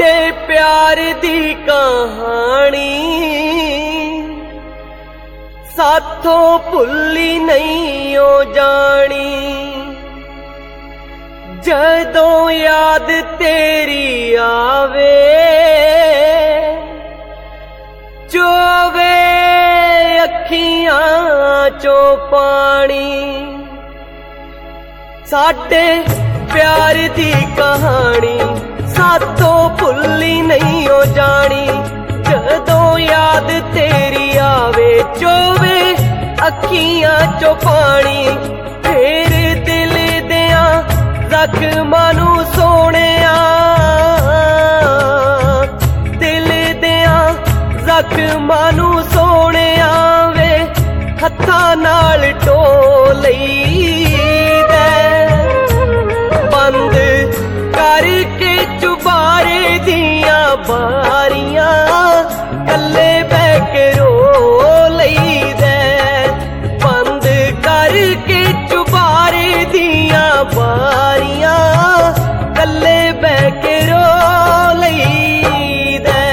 साडे प्यार दी कहानी साथों भुल्ली नहीं हो जानी। जदों याद तेरी आवे चोवे अखियां चो पानी। साडे प्यार दी कहानी साथों भुल्ली नहीं हो जानी। जदों याद तेरी आवे चोवे अखियां चो पानी। फिर दिल दियां जख्मां नूं सोहणिया दिल दियां जख्मां नूं सोहणिया वे हत्थां नाल ढो लईदा। बंद करके चुबारे दियां बारियां कल्ले बह के रो लईदा। बंद करके चुबारे दियां बारियां कल्ले बह के रो लईदा।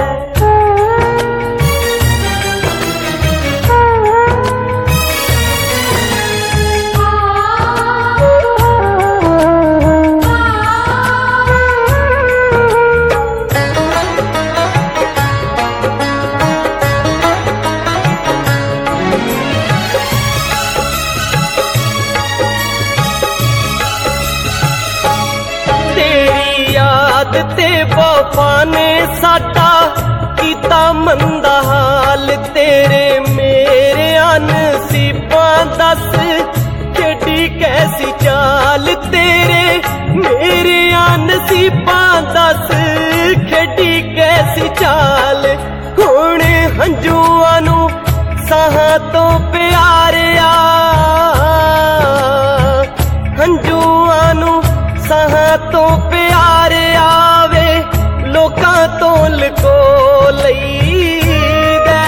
ते वफा ने साडा कीता मंदा हाल। तेरे मेरे नसीबां दस केडी कैसी चाल। तेरे मेरे नसीबां दस केडी कैसी चाल। हुण हंजुआं नूं साहां तो प्यारिया हंजुआं नूं साहां तो प्यारिया वे लोकां तो लको लईदा।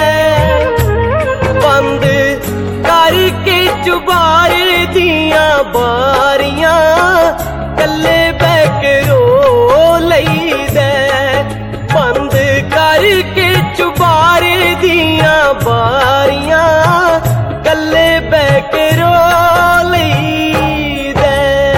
बंद करके चुबारे दियां बारियां कल्ले बह के रो लईदा। बंद करके चुबारे दियां बारियां कल्ले बह के रो लईदा।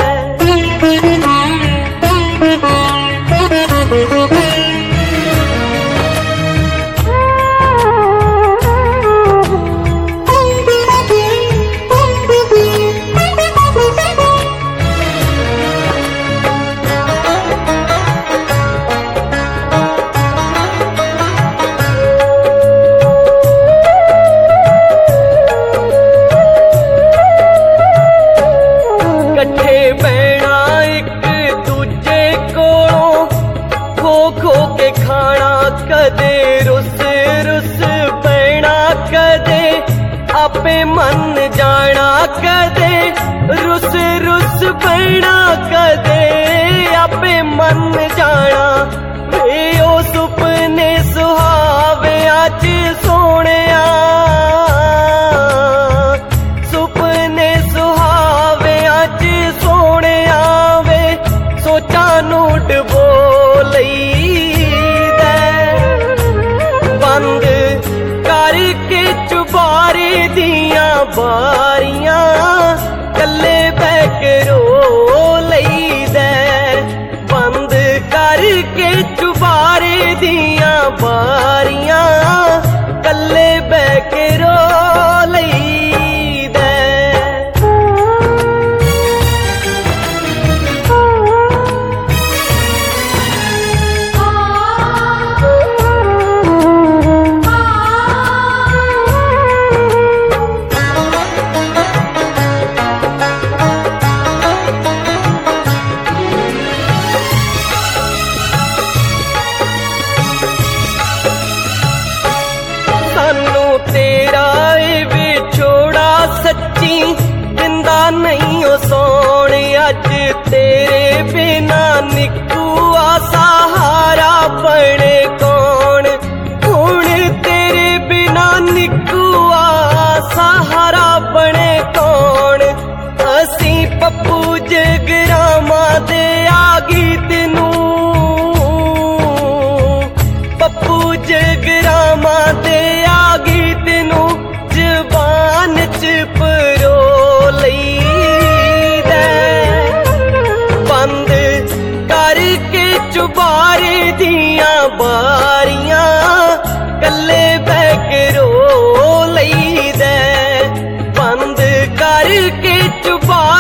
कट्ठे बहना एक दूजे कोलों खो खो के खाना। कदे रुस रुस बहना कदे आपे मन जाना। कदे रुस रुस बहना कदे आपे मन जाना। वे ओ सुपने सुहावे अज सोहणिया सुपने सुहावे अज सोहणिया वे सोचां नूं डबो लईदा। बंद करके चुबारे दियां बारियां कल्ले बह के रो लईदा। बंद करके चुबारे दियां बारियां कल्ले बह के रो लईदा। सानू तेरा विछोड़ा सच्ची दिंदा नहीं ओ सोने। अज तेरे बिना निकूआ सहारा बने कौन। हुण तेरे बिना निकूआ सहारा बने कौन। असी पप्पू जगरामा दे आ गीत नूं जुबान